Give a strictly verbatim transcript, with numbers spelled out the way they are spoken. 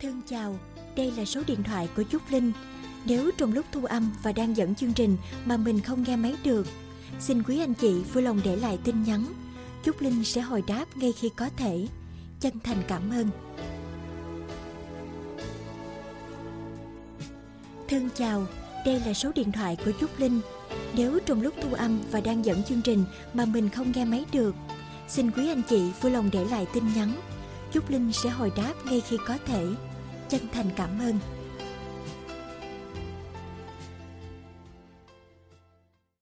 Thân chào, đây là số điện thoại của Trúc Linh. Nếu trong lúc thu âm và đang dẫn chương trình mà mình không nghe máy được, xin quý anh chị vui lòng để lại tin nhắn. Trúc Linh sẽ hồi đáp ngay khi có thể. Chân thành cảm ơn. Thân chào, đây là số điện thoại của Trúc Linh. Nếu trong lúc thu âm và đang dẫn chương trình mà mình không nghe máy được, xin quý anh chị vui lòng để lại tin nhắn. Trúc Linh sẽ hồi đáp ngay khi có thể. Chân thành cảm ơn.